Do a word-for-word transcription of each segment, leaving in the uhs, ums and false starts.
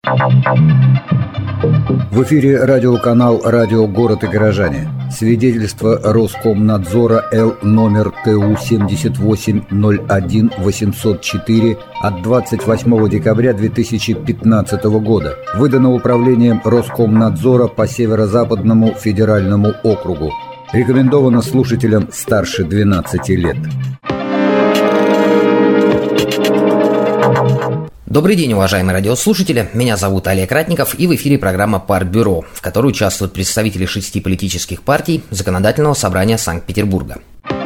В эфире радиоканал «Радио Город и горожане». Свидетельство Роскомнадзора Л номер Т У семьдесят восемь ноль один восемьсот четыре от двадцать восьмого декабря две тысячи пятнадцатого года. Выдано Управлением Роскомнадзора по Северо-Западному федеральному округу. Рекомендовано слушателям старше двенадцати лет. Добрый день, уважаемые радиослушатели. Меня зовут Олег Ратников, и в эфире программа «Партбюро», в которой участвуют представители шести политических партий Законодательного собрания Санкт-Петербурга.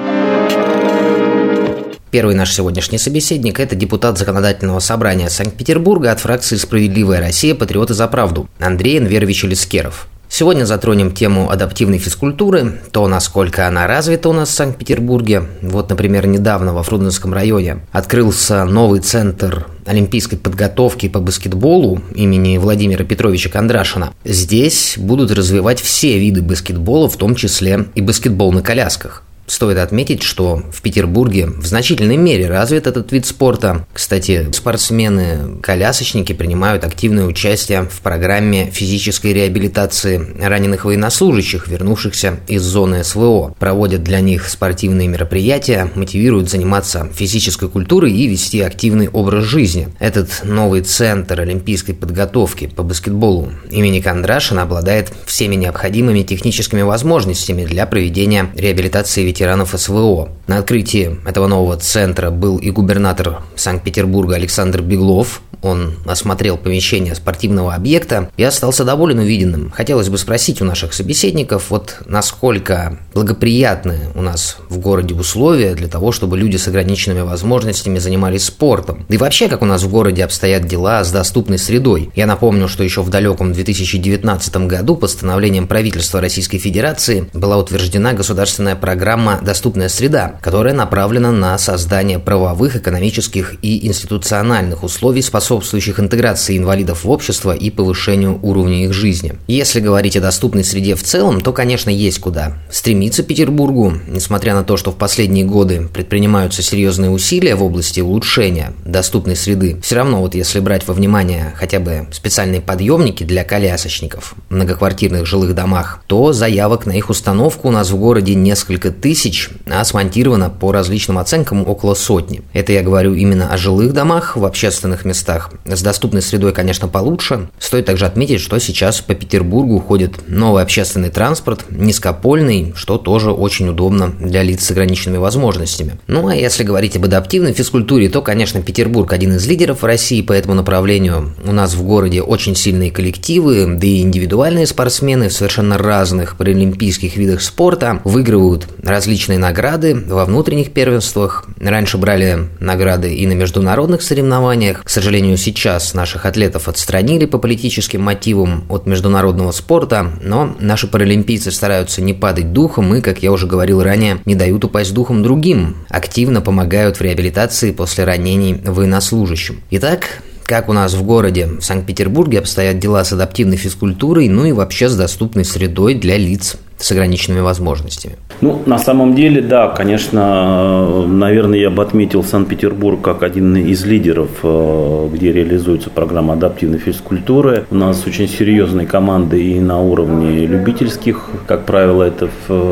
Первый наш сегодняшний собеседник – это депутат Законодательного собрания Санкт-Петербурга от фракции «Справедливая Россия. Патриоты за правду» Андрей Энверович Элискеров. Сегодня затронем тему адаптивной физкультуры, то, насколько она развита у нас в Санкт-Петербурге. Вот, например, недавно во Фрунзенском районе открылся новый центр олимпийской подготовки по баскетболу имени Владимира Петровича Кондрашина. Здесь будут развивать все виды баскетбола, в том числе и баскетбол на колясках. Стоит отметить, что в Петербурге в значительной мере развит этот вид спорта. Кстати, спортсмены-колясочники принимают активное участие в программе физической реабилитации раненых военнослужащих, вернувшихся из зоны эс вэ о. Проводят для них спортивные мероприятия, мотивируют заниматься физической культурой и вести активный образ жизни. Этот новый центр олимпийской подготовки по баскетболу имени Кондрашина обладает всеми необходимыми техническими возможностями для проведения реабилитации ветеранов ветеранов эс вэ о. На открытии этого нового центра был и губернатор Санкт-Петербурга Александр Беглов. Он осмотрел помещение спортивного объекта и остался доволен увиденным. Хотелось бы спросить у наших собеседников, вот насколько благоприятны у нас в городе условия для того, чтобы люди с ограниченными возможностями занимались спортом. Да и вообще, как у нас в городе обстоят дела с доступной средой. Я напомню, что еще в далеком две тысячи девятнадцатом году постановлением правительства Российской Федерации была утверждена государственная программа «Доступная среда», которая направлена на создание правовых, экономических и институциональных условий, способствующих интеграции инвалидов в общество и повышению уровня их жизни. Если говорить о доступной среде в целом, то, конечно, есть куда стремиться Петербургу. Несмотря на то, что в последние годы предпринимаются серьезные усилия в области улучшения доступной среды, все равно вот если брать во внимание хотя бы специальные подъемники для колясочников в многоквартирных жилых домах, то заявок на их установку у нас в городе несколько тысяч, а смонтировано по различным оценкам около сотни. Это я говорю именно о жилых домах. В общественных местах с доступной средой, конечно, получше. Стоит также отметить, что сейчас по Петербургу ходит новый общественный транспорт, низкопольный, что тоже очень удобно для лиц с ограниченными возможностями. Ну а если говорить об адаптивной физкультуре, то, конечно, Петербург один из лидеров в России по этому направлению. У нас в городе очень сильные коллективы, да и индивидуальные спортсмены в совершенно разных паралимпийских видах спорта выигрывают различные Различные награды во внутренних первенствах. Раньше брали награды и на международных соревнованиях. К сожалению, сейчас наших атлетов отстранили по политическим мотивам от международного спорта, но наши паралимпийцы стараются не падать духом и, как я уже говорил ранее, не дают упасть духом другим. Активно помогают в реабилитации после ранений военнослужащим. Итак, как у нас в городе, в Санкт-Петербурге, обстоят дела с адаптивной физкультурой, ну и вообще с доступной средой для лиц с ограниченными возможностями? Ну, на самом деле, да, конечно, наверное, я бы отметил Санкт-Петербург как один из лидеров, где реализуется программа адаптивной физкультуры. У нас очень серьезные команды и на уровне любительских. Как правило, это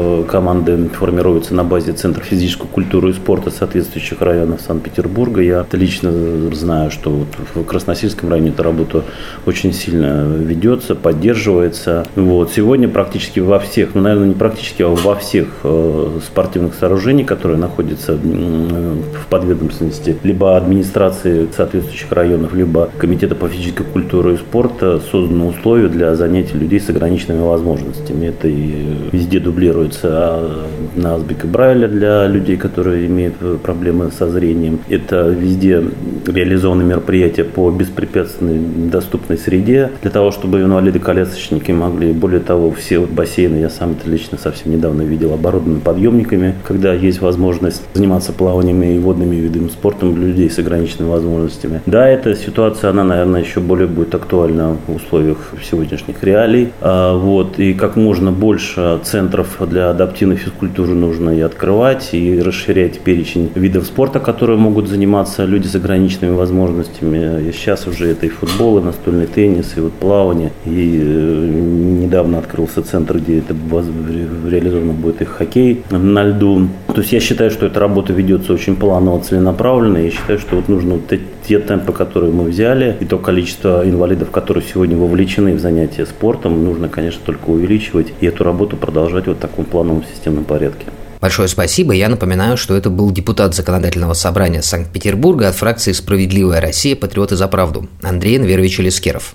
команды формируются на базе Центра физической культуры и спорта соответствующих районов Санкт-Петербурга. Я лично знаю, что вот в Красносельском районе эта работа очень сильно ведется, поддерживается. Вот. Сегодня практически во всех, ну, наверное, не практически, а во всех э, спортивных сооружениях, которые находятся э, в подведомственности либо администрации соответствующих районов, либо Комитета по физической культуре и спорту, созданы условия для занятий людей с ограниченными возможностями. Это и везде дублируется на азбуке Брайля для людей, которые имеют проблемы со зрением. Это везде реализованы мероприятия по беспрепятственной доступной среде для того, чтобы инвалиды-колясочники могли, более того, все вот бассейны, я сам сам это лично совсем недавно видел, оборудованы подъемниками, когда есть возможность заниматься плаваниями и водными видами спорта для людей с ограниченными возможностями. Да, эта ситуация, она, наверное, еще более будет актуальна в условиях сегодняшних реалий. А, вот, и как можно больше центров для адаптивной физкультуры нужно и открывать, и расширять перечень видов спорта, которые могут заниматься люди с ограниченными возможностями. И сейчас уже это и футбол, и настольный теннис, и вот плавание. И э, недавно открылся центр, где это реализовано будет и хоккей на льду. То есть я считаю, что эта работа ведется очень планово, целенаправленно. Я считаю, что вот нужно вот те темпы, которые мы взяли, и то количество инвалидов, которые сегодня вовлечены в занятия спортом, нужно, конечно, только увеличивать и эту работу продолжать вот в таком плановом системном порядке. Большое спасибо. Я напоминаю, что это был депутат Законодательного собрания Санкт-Петербурга от фракции «Справедливая Россия. Патриоты за правду» Андрей Энверович Элискеров.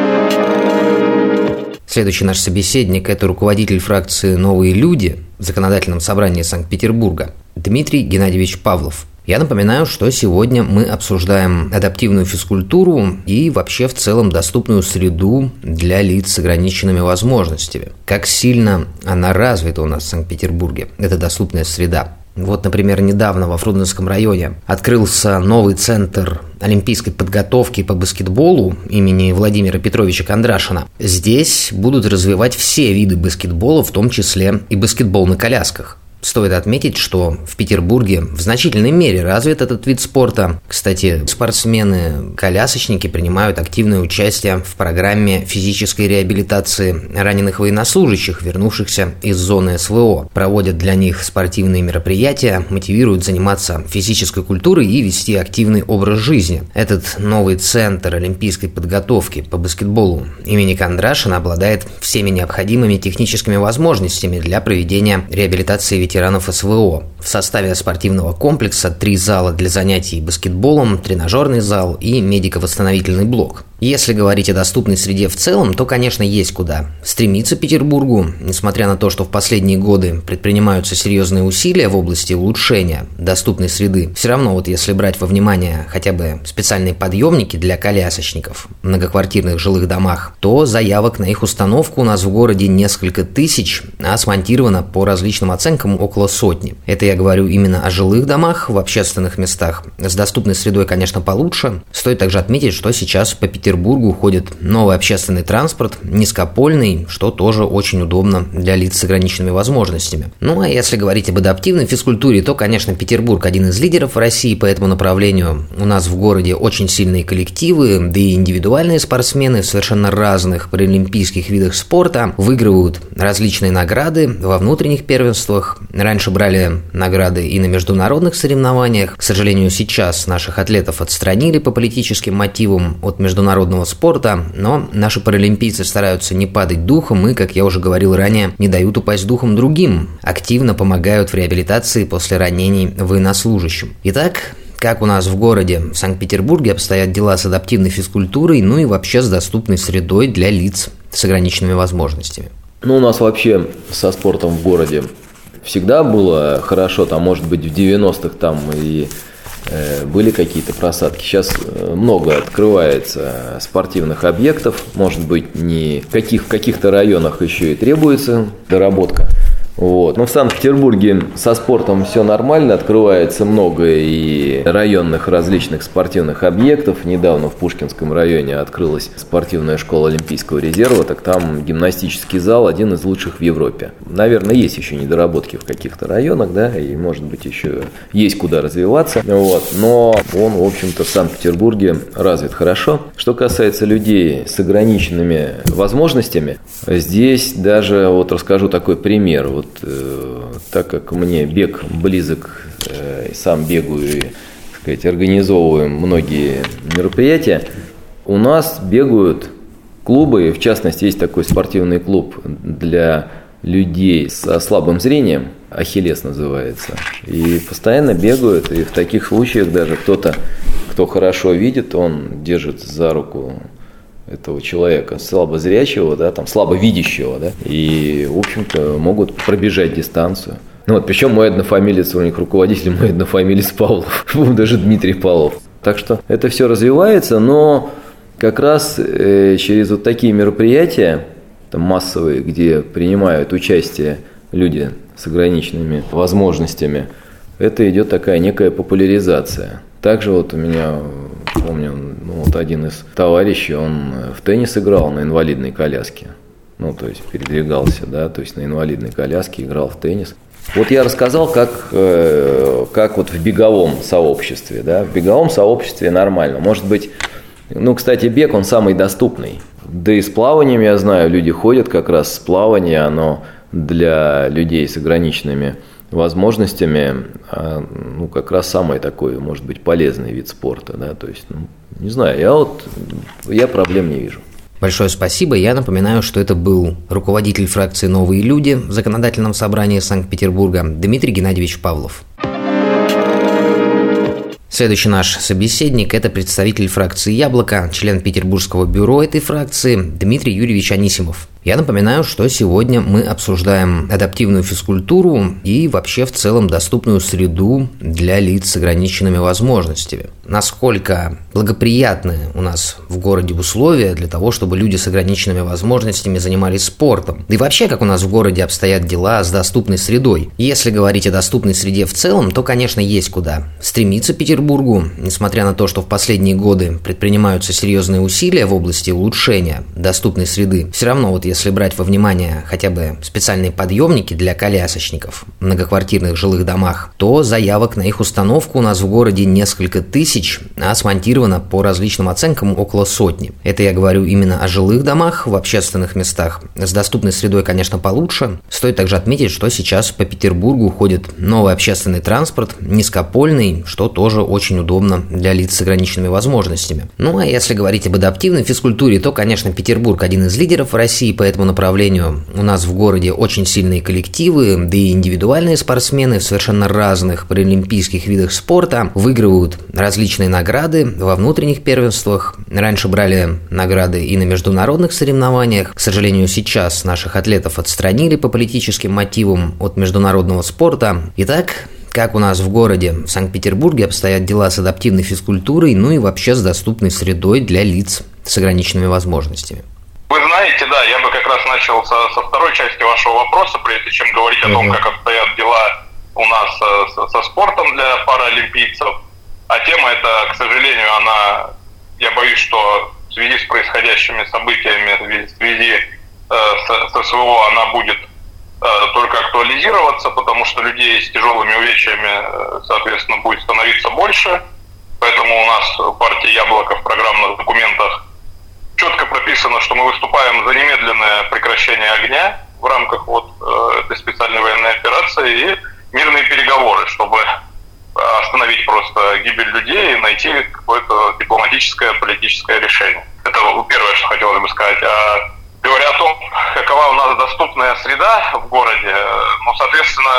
Следующий наш собеседник – это руководитель фракции «Новые люди» в Законодательном собрании Санкт-Петербурга Дмитрий Геннадьевич Павлов. Я напоминаю, что сегодня мы обсуждаем адаптивную физкультуру и вообще в целом доступную среду для лиц с ограниченными возможностями. Как сильно она развита у нас в Санкт-Петербурге, эта доступная среда. Вот, например, недавно во Фрунзенском районе открылся новый центр олимпийской подготовки по баскетболу имени Владимира Петровича Кондрашина. Здесь будут развивать все виды баскетбола, в том числе и баскетбол на колясках. Стоит отметить, что в Петербурге в значительной мере развит этот вид спорта. Кстати, спортсмены-колясочники принимают активное участие в программе физической реабилитации раненых военнослужащих, вернувшихся из зоны СВО. Проводят для них спортивные мероприятия, мотивируют заниматься физической культурой и вести активный образ жизни. Этот новый центр олимпийской подготовки по баскетболу имени Кондрашина обладает всеми необходимыми техническими возможностями для проведения реабилитации ветеранов СВО. В составе спортивного комплекса три зала для занятий баскетболом, тренажерный зал и медико-восстановительный блок. Если говорить о доступной среде в целом, то, конечно, есть куда стремиться Петербургу. Несмотря на то, что в последние годы предпринимаются серьезные усилия в области улучшения доступной среды, все равно вот если брать во внимание хотя бы специальные подъемники для колясочников в многоквартирных жилых домах, то заявок на их установку у нас в городе несколько тысяч, а смонтировано по различным оценкам около сотни. Это я говорю именно о жилых домах, в общественных местах. С доступной средой, конечно, получше. Стоит также отметить, что сейчас по Петербургу В Петербургу ходит новый общественный транспорт, низкопольный, что тоже очень удобно для лиц с ограниченными возможностями. Ну а если говорить об адаптивной физкультуре, то, конечно, Петербург один из лидеров в России по этому направлению. У нас в городе очень сильные коллективы, да и индивидуальные спортсмены в совершенно разных паралимпийских видах спорта выигрывают различные награды во внутренних первенствах. Раньше брали награды и на международных соревнованиях. К сожалению, сейчас наших атлетов отстранили по политическим мотивам от международных народного спорта, но наши паралимпийцы стараются не падать духом и, как я уже говорил ранее, не дают упасть духом другим, активно помогают в реабилитации после ранений военнослужащим. Итак, как у нас в городе, в Санкт-Петербурге, обстоят дела с адаптивной физкультурой, ну и вообще с доступной средой для лиц с ограниченными возможностями? Ну, у нас вообще со спортом в городе всегда было хорошо, там, может быть, в девяностых там и были какие-то просадки. Сейчас много открывается спортивных объектов. Может быть, не в, каких, в каких-то районах еще и требуется доработка. Вот. Но в Санкт-Петербурге со спортом все нормально, открывается много и районных различных спортивных объектов. Недавно в Пушкинском районе открылась спортивная школа Олимпийского резерва, так там гимнастический зал один из лучших в Европе. Наверное, есть еще недоработки в каких-то районах, да, и может быть еще есть куда развиваться, вот. Но он, в общем-то, в Санкт-Петербурге развит хорошо. Что касается людей с ограниченными возможностями, здесь даже вот расскажу такой пример. Вот так как мне бег близок, сам бегаю и, так сказать, организовываем многие мероприятия, у нас бегают клубы, в частности, есть такой спортивный клуб для людей со слабым зрением, «Ахиллес» называется, и постоянно бегают, и в таких случаях даже кто-то, кто хорошо видит, он держит за руку этого человека слабозрячего, да, там, слабовидящего, да, и, в общем-то, могут пробежать дистанцию. Ну вот, причем мой однофамилец, у них руководитель мой однофамилец Павлов, даже Дмитрий Павлов. Так что это все развивается, но как раз э, через вот такие мероприятия там, массовые, где принимают участие люди с ограниченными возможностями, это идет такая некая популяризация. Также вот у меня, помню, ну, вот один из товарищей, он в теннис играл на инвалидной коляске. Ну, то есть передвигался, да, то есть на инвалидной коляске играл в теннис. Вот я рассказал, как, как вот в беговом сообществе, да, в беговом сообществе нормально. Может быть, ну, кстати, бег, он самый доступный. Да и с плаванием, я знаю, люди ходят как раз с плавания, оно для людей с ограниченными возможностями, ну, как раз самый такой, может быть, полезный вид спорта, да, то есть, ну, не знаю, я вот, я проблем не вижу. Большое спасибо. Я напоминаю, что это был руководитель фракции «Новые люди» в Законодательном собрании Санкт-Петербурга Дмитрий Геннадьевич Павлов. Следующий наш собеседник – это представитель фракции «Яблоко», член Петербургского бюро этой фракции Дмитрий Юрьевич Анисимов. Я напоминаю, что сегодня мы обсуждаем адаптивную физкультуру и вообще в целом доступную среду для лиц с ограниченными возможностями. Насколько благоприятны у нас в городе условия для того, чтобы люди с ограниченными возможностями занимались спортом. Да и вообще, как у нас в городе обстоят дела с доступной средой. Если говорить о доступной среде в целом, то, конечно, есть куда стремиться Петербургу. Несмотря на то, что в последние годы предпринимаются серьезные усилия в области улучшения доступной среды, все равно вот если Если брать во внимание хотя бы специальные подъемники для колясочников в многоквартирных жилых домах, то заявок на их установку у нас в городе несколько тысяч, а смонтировано по различным оценкам около сотни. Это я говорю именно о жилых домах, в общественных местах. С доступной средой, конечно, получше. Стоит также отметить, что сейчас по Петербургу ходит новый общественный транспорт, низкопольный, что тоже очень удобно для лиц с ограниченными возможностями. Ну а если говорить об адаптивной физкультуре, то, конечно, Петербург один из лидеров в России по этому направлению. У нас в городе очень сильные коллективы, да и индивидуальные спортсмены в совершенно разных паралимпийских видах спорта выигрывают различные награды во внутренних первенствах. Раньше брали награды и на международных соревнованиях. К сожалению, сейчас наших атлетов отстранили по политическим мотивам от международного спорта. Итак, как у нас в городе, в Санкт-Петербурге, обстоят дела с адаптивной физкультурой, ну и вообще с доступной средой для лиц с ограниченными возможностями? Вы знаете, да, я бы как раз начал со, со второй части вашего вопроса, прежде чем говорить о том, как обстоят дела у нас со, со спортом для паралимпийцев. А тема эта, к сожалению, она, я боюсь, что в связи с происходящими событиями, в связи э, с, с СВО, она будет э, только актуализироваться, потому что людей с тяжелыми увечьями, соответственно, будет становиться больше. Поэтому у нас в партии «Яблоко» в программных документах четко прописано, что мы выступаем за немедленное прекращение огня в рамках вот э, этой специальной военной операции и мирные переговоры, чтобы остановить просто гибель людей и найти какое-то дипломатическое, политическое решение. Это первое, что хотелось бы сказать. А говоря о том, какова у нас доступная среда в городе, ну, соответственно,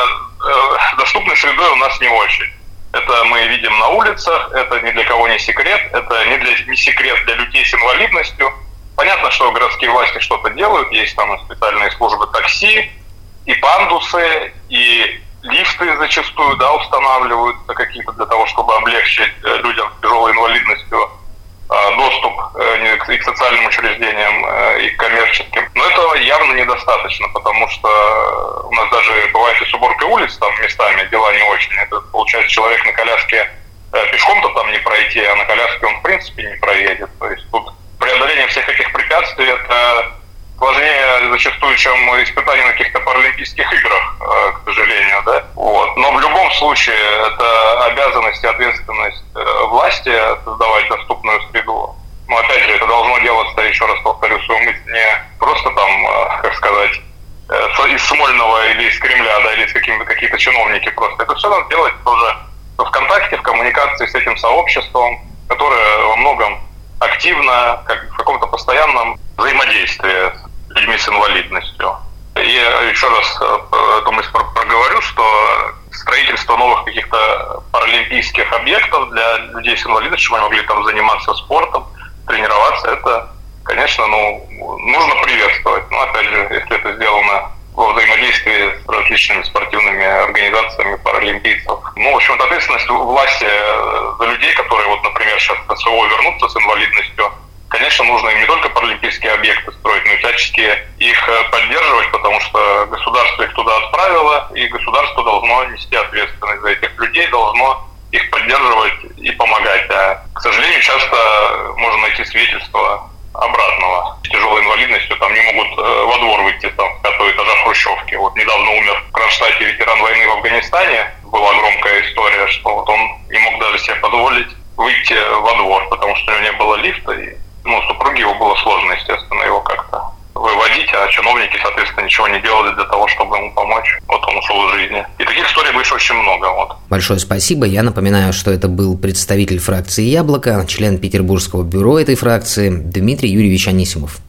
э, доступной средой у нас не очень. Это мы видим на улицах, это ни для кого не секрет, это не, для, не секрет для людей с инвалидностью. Понятно, что городские власти что-то делают, есть там специальные службы такси, и пандусы, и лифты зачастую, да, устанавливаются какие-то для того, чтобы облегчить людям с тяжелой инвалидностью доступ и к социальным учреждениям, и к коммерческим. Но этого явно недостаточно, потому что у нас даже бывает и с уборкой улиц там местами дела не очень. Это, получается, человек на коляске пешком-то там не пройти, а на коляске он в принципе не проедет. То есть тут преодоление всех этих препятствий – это сложнее зачастую, чем испытания на каких-то паралимпийских играх, к сожалению, да. Вот. Но в любом случае это обязанность и ответственность власти создавать доступную среду. Но опять же, это должно делаться, еще раз повторю свою мысль, не просто там, как сказать, из Смольного или из Кремля, да, или из каких-то какие-то чиновники просто. Это все надо делать тоже в контакте, в коммуникации с этим сообществом, которое во многом активно, как в каком-то постоянном взаимодействии с людьми с инвалидностью. И еще раз эту мысль проговорю, что строительство новых каких-то паралимпийских объектов для людей с инвалидностью, чтобы они могли там заниматься спортом, тренироваться, это, конечно, ну, нужно приветствовать. Но, опять же, если это сделано во взаимодействии с различными спортивными организациями паралимпийцев. Ну, в общем, ответственность власти за людей, которые, вот, например, сейчас в СВО вернутся с инвалидностью, Конечно, нужно им не только паралимпийские объекты строить, но и всячески их поддерживать, потому что государство их туда отправило, и государство должно нести ответственность за этих людей, должно их поддерживать и помогать. А, к сожалению, часто можно найти свидетельства обратного. С тяжелой инвалидностью там не могут э, во двор выйти там, с пятого этажа хрущевки. Вот недавно умер в Кронштадте ветеран войны в Афганистане. Была громкая история, что вот он не мог даже себе позволить выйти во двор, потому что у него не было лифта. И, ну, супруге его было сложно, естественно, его как-то выводить, а чиновники, соответственно, ничего не делали для того, чтобы ему помочь. Вот он ушел из жизни. И таких историй больше очень много. Вот. Большое спасибо. Я напоминаю, что это был представитель фракции «Яблоко», член Петербургского бюро этой фракции Дмитрий Юрьевич Анисимов.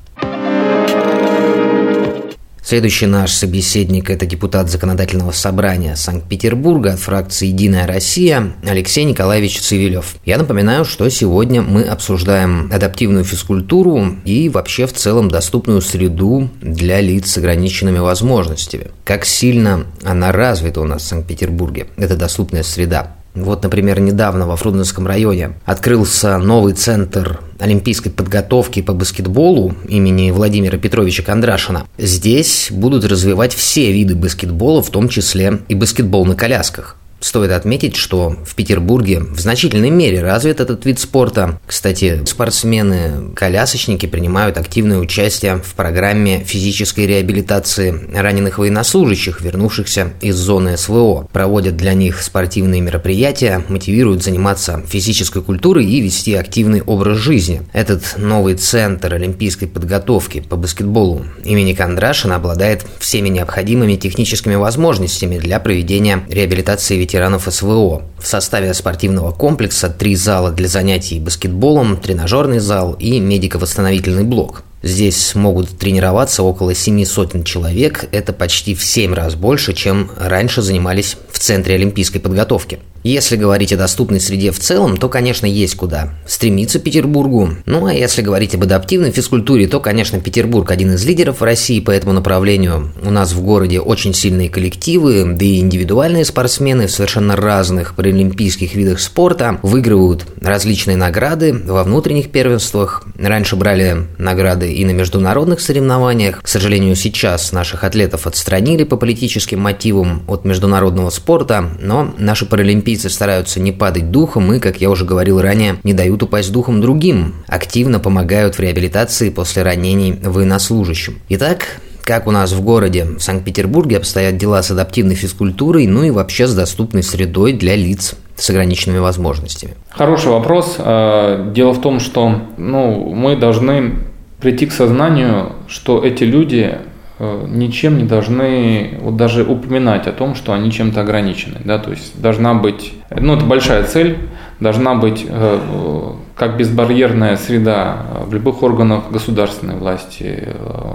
Следующий наш собеседник – это депутат Законодательного собрания Санкт-Петербурга от фракции «Единая Россия» Алексей Николаевич Цивилев. Я напоминаю, что сегодня мы обсуждаем адаптивную физкультуру и вообще в целом доступную среду для лиц с ограниченными возможностями. Как сильно она развита у нас в Санкт-Петербурге, эта доступная среда. Вот, например, недавно во Фрунзенском районе открылся новый центр олимпийской подготовки по баскетболу имени Владимира Петровича Кондрашина. Здесь будут развивать все виды баскетбола, в том числе и баскетбол на колясках. Стоит отметить, что в Петербурге в значительной мере развит этот вид спорта. Кстати, спортсмены-колясочники принимают активное участие в программе физической реабилитации раненых военнослужащих, вернувшихся из зоны эс вэ о. Проводят для них спортивные мероприятия, мотивируют заниматься физической культурой и вести активный образ жизни. Этот новый центр олимпийской подготовки по баскетболу имени Кондрашина обладает всеми необходимыми техническими возможностями для проведения реабилитации ветеранов эс вэ о. В составе спортивного комплекса три зала для занятий баскетболом, тренажерный зал и медико-восстановительный блок. Здесь могут тренироваться около семи сотен человек, это почти в семь раз больше, чем раньше занимались в Центре олимпийской подготовки. Если говорить о доступной среде в целом, то, конечно, есть куда стремиться Петербургу. Ну, а если говорить об адаптивной физкультуре, то, конечно, Петербург один из лидеров в России по этому направлению. У нас в городе очень сильные коллективы, да и индивидуальные спортсмены в совершенно разных паралимпийских видах спорта выигрывают различные награды во внутренних первенствах. Раньше брали награды и на международных соревнованиях. К сожалению, сейчас наших атлетов отстранили по политическим мотивам от международного спорта, но наши паралимпийцы стараются не падать духом и, как я уже говорил ранее, не дают упасть духом другим, активно помогают в реабилитации после ранений военнослужащим. Итак, как у нас в городе, в Санкт-Петербурге, обстоят дела с адаптивной физкультурой, ну и вообще с доступной средой для лиц с ограниченными возможностями? Хороший вопрос. Дело в том, что ну, мы должны прийти к сознанию, что эти люди ничем не должны вот даже упоминать о том, что они чем-то ограничены. Да? То есть должна быть, ну это большая цель, должна быть э, как безбарьерная среда в любых органах государственной власти, э,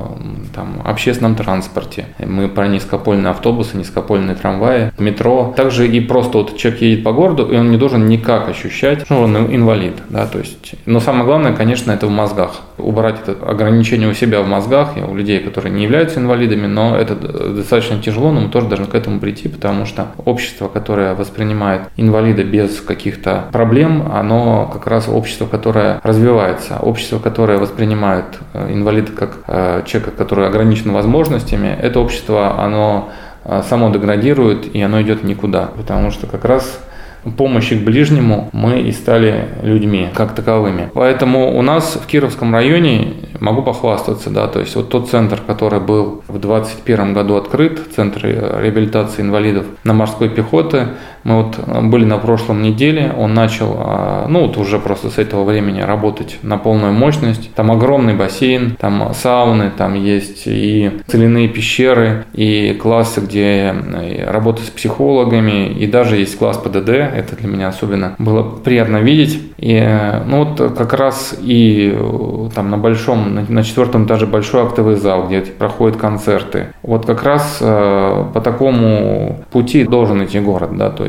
там, общественном транспорте. Мы про низкопольные автобусы, низкопольные трамваи, метро. Также и просто вот человек едет по городу, и он не должен никак ощущать, что он инвалид. Да? То есть, но самое главное, конечно, это в мозгах. Убрать это ограничение у себя в мозгах, у людей, которые не являются инвалидами, но это достаточно тяжело, но мы тоже должны к этому прийти, потому что общество, которое воспринимает инвалида без каких-то проблем, оно как раз общество, которое развивается. Общество, которое воспринимает инвалида как человека, который ограничен возможностями, это общество, оно само деградирует и оно идет никуда, потому что как раз помощи к ближнему мы и стали людьми как таковыми. Поэтому у нас в Кировском районе, могу похвастаться, да, то есть вот тот центр, который был в двадцать первом году открыт, центр реабилитации инвалидов на морской пехоте, мы вот были на прошлом неделе, он начал, ну вот уже просто с этого времени работать на полную мощность. Там огромный бассейн, там сауны, там есть и соляные пещеры, и классы, где работа с психологами, и даже есть класс пэ дэ дэ. Это для меня особенно было приятно видеть. И, ну вот как раз и там на большом, на четвертом этаже большой актовый зал, где проходят концерты. Вот как раз э, по такому пути должен идти город, да, то есть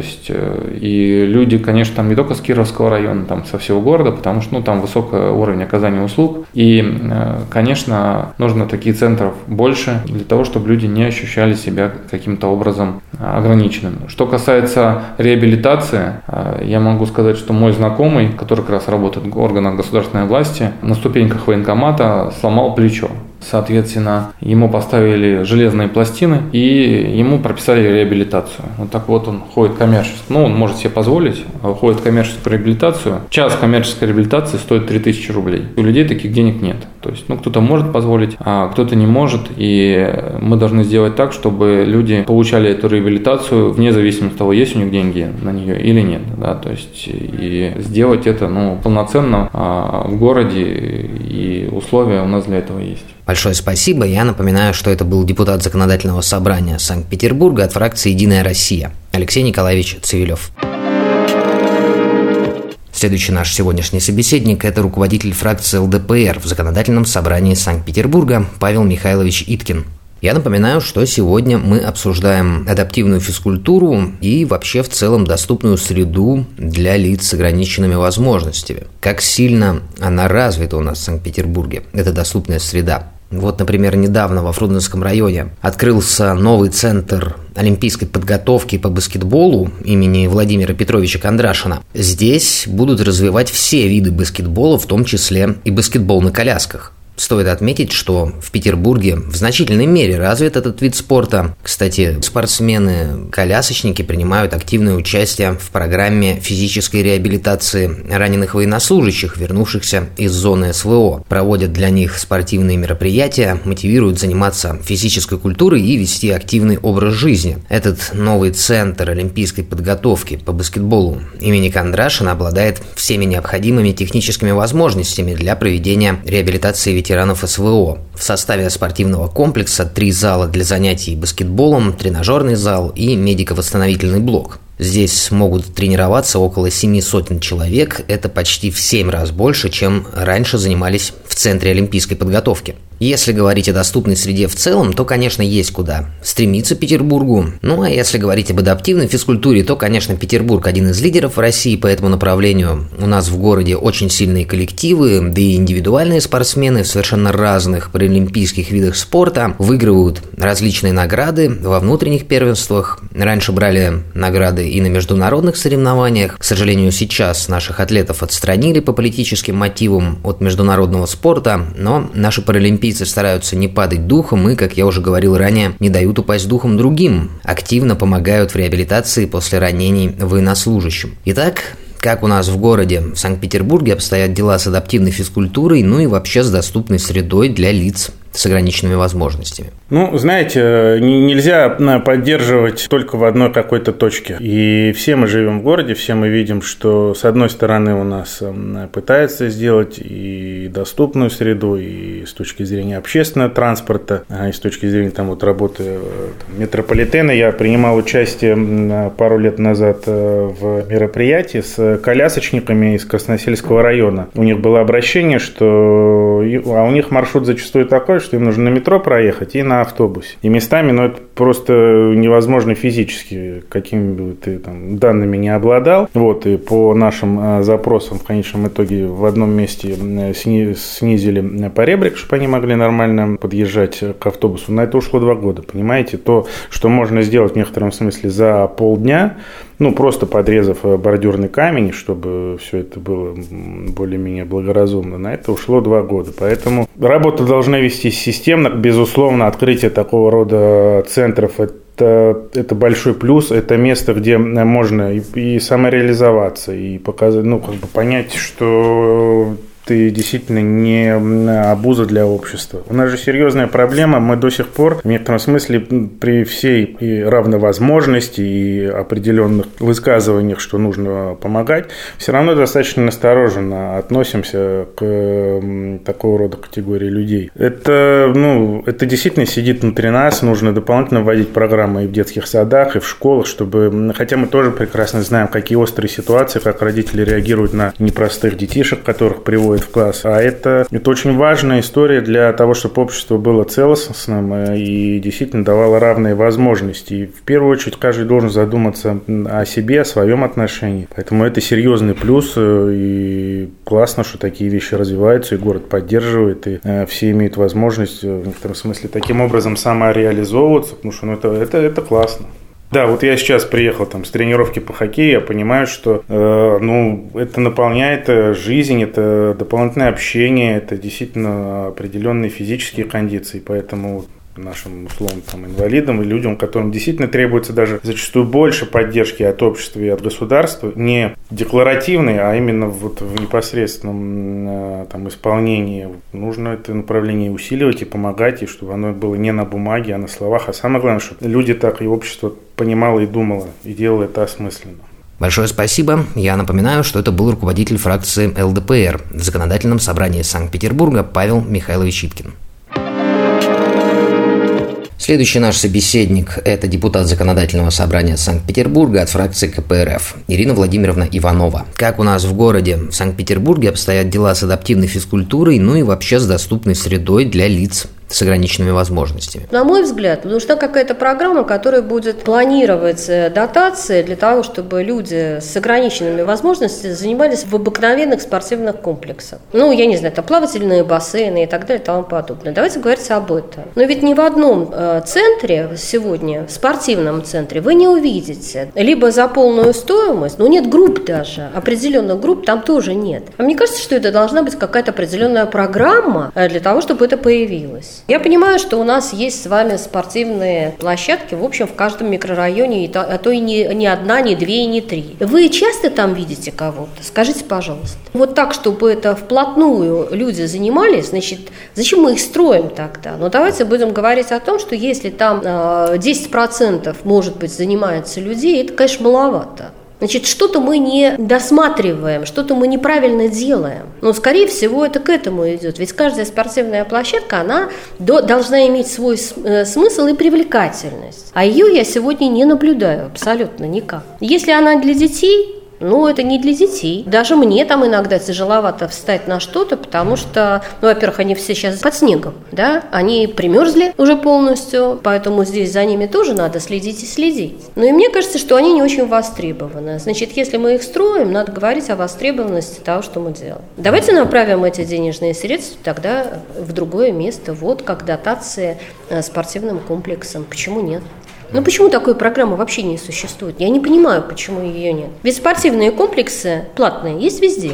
есть и люди, конечно, там не только с Кировского района, там со всего города, потому что ну, там высокий уровень оказания услуг. И, конечно, нужно таких центров больше для того, чтобы люди не ощущали себя каким-то образом ограниченными. Что касается реабилитации, я могу сказать, что мой знакомый, который как раз работает в органах государственной власти, на ступеньках военкомата сломал плечо. Соответственно, ему поставили железные пластины и ему прописали реабилитацию. Вот так вот он ходит коммерчески. Ну, он может себе позволить, ходит в коммерческую реабилитацию. Час коммерческой реабилитации стоит три тысячи рублей. У людей таких денег нет. То есть, ну, кто-то может позволить, а кто-то не может. И мы должны сделать так, чтобы люди получали эту реабилитацию вне зависимости от того, есть у них деньги на нее или нет. Да? То есть, и сделать это ну, полноценно а, в городе, и условия у нас для этого есть. Большое спасибо. Я напоминаю, что это был депутат Законодательного собрания Санкт-Петербурга от фракции «Единая Россия» Алексей Николаевич Цивилев. Следующий наш сегодняшний собеседник – это руководитель фракции эл дэ пэ эр в Законодательном собрании Санкт-Петербурга Павел Михайлович Иткин. Я напоминаю, что сегодня мы обсуждаем адаптивную физкультуру и вообще в целом доступную среду для лиц с ограниченными возможностями. Как сильно она развита у нас в Санкт-Петербурге, эта доступная среда. Вот, например, недавно во Фрунзенском районе открылся новый центр олимпийской подготовки по баскетболу имени Владимира Петровича Кондрашина. Здесь будут развивать все виды баскетбола, в том числе и баскетбол на колясках. Стоит отметить, что в Петербурге в значительной мере развит этот вид спорта. Кстати, спортсмены-колясочники принимают активное участие в программе физической реабилитации раненых военнослужащих, вернувшихся из зоны эс вэ о. Проводят для них спортивные мероприятия, мотивируют заниматься физической культурой и вести активный образ жизни. Этот новый центр олимпийской подготовки по баскетболу имени Кондрашина обладает всеми необходимыми техническими возможностями для проведения реабилитации ветеранов эс вэ о. В составе спортивного комплекса три зала для занятий баскетболом, тренажерный зал и медико-восстановительный блок. Здесь могут тренироваться около семи сотен человек, это почти в семь раз больше, чем раньше занимались в Центре олимпийской подготовки. Если говорить о доступной среде в целом, то, конечно, есть куда стремиться Петербургу. Ну, а если говорить об адаптивной физкультуре, то, конечно, Петербург один из лидеров в России по этому направлению. У нас в городе очень сильные коллективы, да и индивидуальные спортсмены в совершенно разных паралимпийских видах спорта выигрывают различные награды во внутренних первенствах. Раньше брали награды и на международных соревнованиях. К сожалению, сейчас наших атлетов отстранили по политическим мотивам от международного спорта, но наши паралимпийцы стараются не падать духом и, как я уже говорил ранее, не дают упасть духом другим, активно помогают в реабилитации после ранений военнослужащим. Итак, как у нас в городе, в Санкт-Петербурге, обстоят дела с адаптивной физкультурой, ну и вообще с доступной средой для лиц с ограниченными возможностями? Ну, знаете, нельзя поддерживать только в одной какой-то точке. И все мы живем в городе, все мы видим, что с одной стороны у нас пытаются сделать и доступную среду, и с точки зрения общественного транспорта, и с точки зрения там, вот, работы там, метрополитена. Я принимал участие пару лет назад в мероприятии с колясочниками из Красносельского района. У них было обращение, что а у них маршрут зачастую такой, что им нужно на метро проехать и на автобусе. И местами, ну, это просто невозможно физически, какими бы ты там данными не обладал. Вот, и по нашим запросам в конечном итоге в одном месте снизили поребрик, чтобы они могли нормально подъезжать к автобусу. На это ушло два года, понимаете? То, что можно сделать в некотором смысле за полдня, ну, просто подрезав бордюрный камень, чтобы все это было более-менее благоразумно, на это ушло два года. Поэтому работа должна вестись системно. Безусловно, открытие такого рода центров – это, это большой плюс. Это место, где можно и, и самореализоваться, и показать, ну, как бы понять, что ты действительно не обуза для общества. У нас же серьезная проблема. Мы до сих пор, в некотором смысле, при всей и равновозможности и определенных высказываниях, что нужно помогать, все равно достаточно настороженно относимся к такого рода категории людей. Это, ну, это действительно сидит внутри нас. Нужно дополнительно вводить программы и в детских садах, и в школах, чтобы... Хотя мы тоже прекрасно знаем, какие острые ситуации, как родители реагируют на непростых детишек, которых приводят делает в класс, а это, это очень важная история для того, чтобы общество было целостным и действительно давало равные возможности. И в первую очередь каждый должен задуматься о себе, о своем отношении. Поэтому это серьезный плюс, и классно, что такие вещи развиваются, и город поддерживает, и все имеют возможность в некотором смысле таким образом самореализовываться, потому что ну, это, это, это классно. Да, вот я сейчас приехал там с тренировки по хоккею, я понимаю, что э, ну, это наполняет жизнь, это дополнительное общение, это действительно определенные физические кондиции, поэтому нашим условным там, инвалидам и людям, которым действительно требуется даже зачастую больше поддержки от общества и от государства, не декларативной, а именно вот в непосредственном там, исполнении. Нужно это направление усиливать и помогать, и чтобы оно было не на бумаге, а на словах. А самое главное, чтобы люди так и общество понимало и думало, и делало это осмысленно. Большое спасибо. Я напоминаю, что это был руководитель фракции эл дэ пэ эр в Законодательном собрании Санкт-Петербурга Павел Михайлович Ипкин. Следующий наш собеседник – это депутат Законодательного собрания Санкт-Петербурга от фракции ка пэ эр эф Ирина Владимировна Иванова. Как у нас в городе, в Санкт-Петербурге, обстоят дела с адаптивной физкультурой, ну и вообще с доступной средой для лиц с ограниченными возможностями? На мой взгляд, нужна какая-то программа, которая будет планировать дотации для того, чтобы люди с ограниченными возможностями занимались в обыкновенных спортивных комплексах. Ну, я не знаю, там плавательные бассейны и так далее и тому подобное. Давайте говорить об этом. Но ведь ни в одном центре сегодня, в спортивном центре, вы не увидите либо за полную стоимость, ну нет групп даже, определенных групп там тоже нет. А мне кажется, что это должна быть какая-то определенная программа для того, чтобы это появилось. Я понимаю, что у нас есть с вами спортивные площадки, в общем, в каждом микрорайоне, а то и не, не одна, не две, и не три. Вы часто там видите кого-то? Скажите, пожалуйста. Вот так, чтобы это вплотную люди занимались, значит, зачем мы их строим тогда? Ну, давайте будем говорить о том, что если там э, десять процентов, может быть, занимается людей, это, конечно, маловато. Значит, что-то мы не досматриваем, что-то мы неправильно делаем. Но, скорее всего, это к этому идет. Ведь каждая спортивная площадка, она до, должна иметь свой смысл и привлекательность. А ее я сегодня не наблюдаю абсолютно никак. Если она для детей, ну, это не для детей. Даже мне там иногда тяжеловато встать на что-то, потому что, ну, во-первых, они все сейчас под снегом, да, они примерзли уже полностью, поэтому здесь за ними тоже надо следить и следить. Ну, и мне кажется, что они не очень востребованы. Значит, если мы их строим, надо говорить о востребованности того, что мы делаем. Давайте направим эти денежные средства тогда в другое место, вот как дотации спортивным комплексам. Почему нет? Ну почему такой программы вообще не существует? Я не понимаю, почему ее нет. Ведь спортивные комплексы платные есть везде.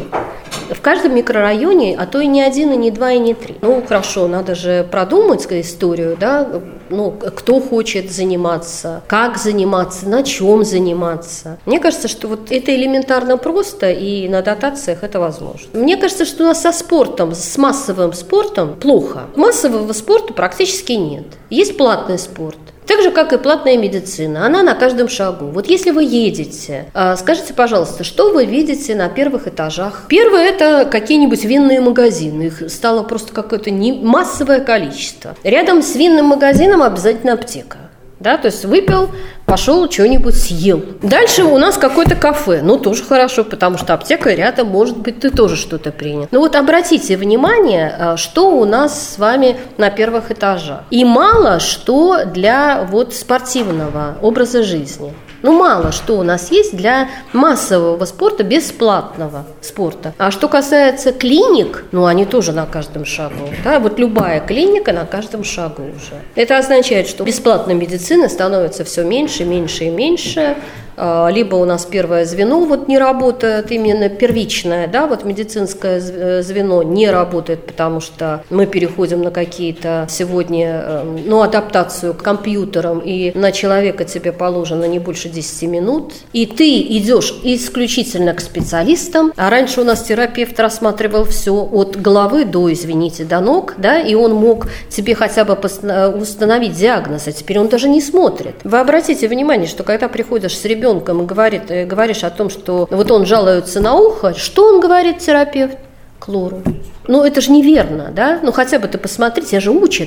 В каждом микрорайоне, а то и не один, и не два, и не три. Ну хорошо, надо же продумать историю, да, ну, кто хочет заниматься, как заниматься, на чем заниматься. Мне кажется, что вот это элементарно просто, и на дотациях это возможно. Мне кажется, что у нас со спортом, с массовым спортом плохо. Массового спорта практически нет. Есть платный спорт. Так же, как и платная медицина, она на каждом шагу. Вот если вы едете, скажите, пожалуйста, что вы видите на первых этажах? Первое – это какие-нибудь винные магазины. Их стало просто какое-то массовое количество. Рядом с винным магазином обязательно аптека. Да, то есть выпил, пошел, что-нибудь съел. Дальше у нас какое-то кафе. Ну, тоже хорошо, потому что аптека рядом, может быть, ты тоже что-то принял. Но вот обратите внимание, что у нас с вами на первых этажах. И мало что для вот спортивного образа жизни. Ну, мало что у нас есть для массового спорта, бесплатного спорта. А что касается клиник, ну, они тоже на каждом шагу. Да? Вот любая клиника на каждом шагу уже. Это означает, что бесплатной медицины становится все меньше, меньше и меньше. Либо у нас первое звено вот не работает, именно первичное, да, вот медицинское звено не работает, потому что мы переходим на какие-то сегодня, ну, адаптацию к компьютерам, и на человека тебе положено не больше десять минут, и ты идешь исключительно к специалистам, а раньше у нас терапевт рассматривал все от головы до, извините, до ног, да, и он мог тебе хотя бы установить диагноз, а теперь он даже не смотрит. Вы обратите внимание, что когда приходишь с ребенком, и говорит, говоришь о том, что вот он жалуется на ухо, что он говорит, терапевт? Хлору. Ну, это же неверно, да? Ну, хотя бы ты посмотри, тебя же учат.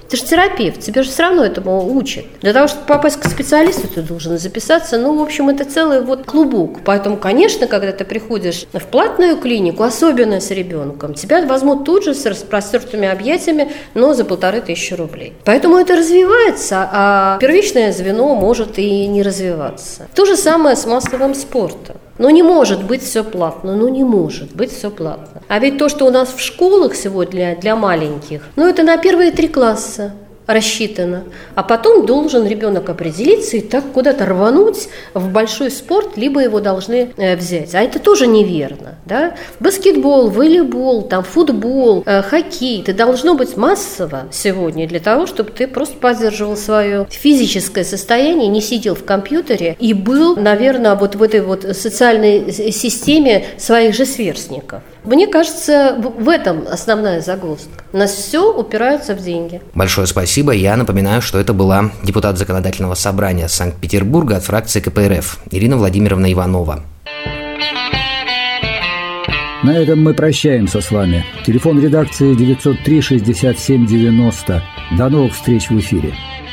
Ты же терапевт, тебе же все равно этому учат. Для того, чтобы попасть к специалисту, ты должен записаться. Ну, в общем, это целый вот клубок. Поэтому, конечно, когда ты приходишь в платную клинику, особенно с ребенком, тебя возьмут тут же с распростертыми объятиями, но за полторы тысячи рублей. Поэтому это развивается, а первичное звено может и не развиваться. То же самое с массовым спортом. Ну, не может быть все платно, ну, не может быть все платно. А ведь то, что у нас в школах сегодня для маленьких, ну, это на первые три класса рассчитано. А потом должен ребенок определиться и так куда-то рвануть в большой спорт, либо его должны э, взять. А это тоже неверно. Да? Баскетбол, волейбол, там, футбол, э, хоккей. Это должно быть массово сегодня для того, чтобы ты просто поддерживал свое физическое состояние, не сидел в компьютере и был, наверное, вот в этой вот социальной системе своих же сверстников. Мне кажется, в этом основная загвоздка. У нас все упирается в деньги. Большое спасибо. Я напоминаю, что это была депутат Законодательного собрания Санкт-Петербурга от фракции ка пэ эр эф Ирина Владимировна Иванова. На этом мы прощаемся с вами. Телефон редакции девятьсот три шестьдесят семь девяносто. До новых встреч в эфире.